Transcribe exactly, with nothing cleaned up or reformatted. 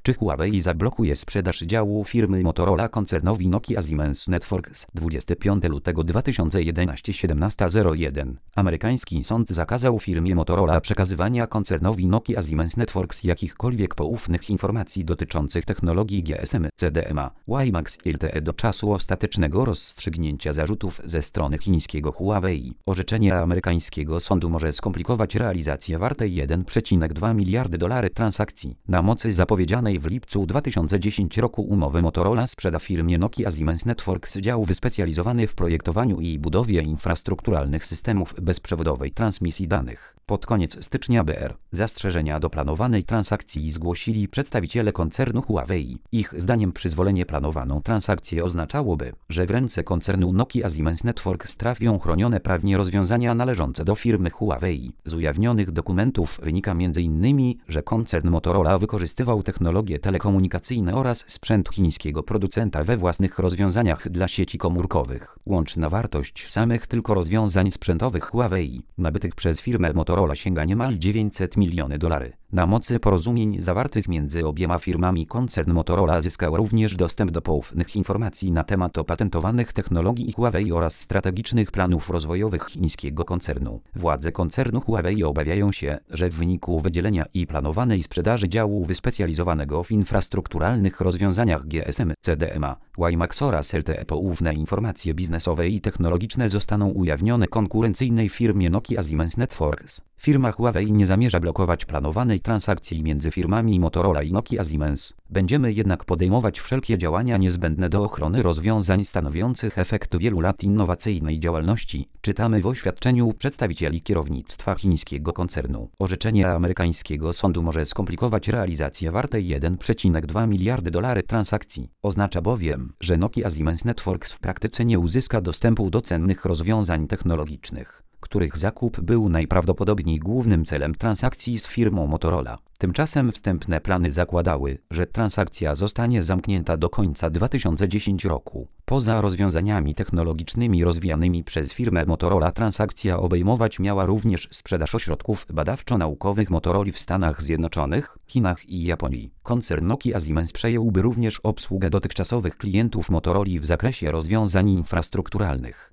Czy Huawei zablokuje sprzedaż działu firmy Motorola koncernowi Nokia Siemens Networks? dwudziestego piątego lutego dwa tysiące jedenastego siedemnasta zero jeden. Amerykański sąd zakazał firmie Motorola przekazywania koncernowi Nokia Siemens Networks jakichkolwiek poufnych informacji dotyczących technologii G S M, C D M A, WiMAX L T E do czasu ostatecznego rozstrzygnięcia zarzutów ze strony chińskiego Huawei. Orzeczenie amerykańskiego sądu może skomplikować realizację wartej jeden przecinek dwa miliardy dolarów transakcji. Na mocy zapowiedzianej w lipcu dwa tysiące dziesiątego roku umowy Motorola sprzeda firmie Nokia Siemens Networks dział wyspecjalizowany w projektowaniu i budowie infrastrukturalnych systemów bezprzewodowej transmisji danych. Pod koniec stycznia B R zastrzeżenia do planowanej transakcji zgłosili przedstawiciele koncernu Huawei. Ich zdaniem przyzwolenie planowaną transakcję oznaczałoby, że w ręce koncernu Nokia Siemens Networks trafią chronione prawnie rozwiązania należące do firmy Huawei. Z ujawnionych dokumentów wynika między innymi, że koncern Motorola wykorzystywał technologie telekomunikacyjne oraz sprzęt chińskiego producenta we własnych rozwiązaniach dla sieci komórkowych. Łączna wartość samych tylko rozwiązań sprzętowych Huawei, nabytych przez firmę Motorola, sięga niemal dziewięćset milionów dolarów. Na mocy porozumień zawartych między obiema firmami koncern Motorola zyskał również dostęp do poufnych informacji na temat opatentowanych technologii Huawei oraz strategicznych planów rozwojowych chińskiego koncernu. Władze koncernu Huawei obawiają się, że w wyniku wydzielenia i planowanej sprzedaży działu wyspecjalizowanego w infrastrukturalnych rozwiązaniach G S M, C D M A, WiMAX oraz L T E poufne informacje biznesowe i technologiczne zostaną ujawnione konkurencyjnej firmie Nokia Siemens Networks. Firma Huawei nie zamierza blokować planowanej transakcji między firmami Motorola i Nokia Siemens. Będziemy jednak podejmować wszelkie działania niezbędne do ochrony rozwiązań stanowiących efekt wielu lat innowacyjnej działalności, czytamy w oświadczeniu przedstawicieli kierownictwa chińskiego koncernu. Orzeczenie amerykańskiego sądu może skomplikować realizację wartej jeden przecinek dwa miliardy dolarów transakcji. Oznacza bowiem, że Nokia Siemens Networks w praktyce nie uzyska dostępu do cennych rozwiązań technologicznych, których zakup był najprawdopodobniej głównym celem transakcji z firmą Motorola. Tymczasem wstępne plany zakładały, że transakcja zostanie zamknięta do końca dwa tysiące dziesiątego roku. Poza rozwiązaniami technologicznymi rozwijanymi przez firmę Motorola transakcja obejmować miała również sprzedaż ośrodków badawczo-naukowych Motorola w Stanach Zjednoczonych, Chinach i Japonii. Koncern Nokia Siemens przejąłby również obsługę dotychczasowych klientów Motorola w zakresie rozwiązań infrastrukturalnych.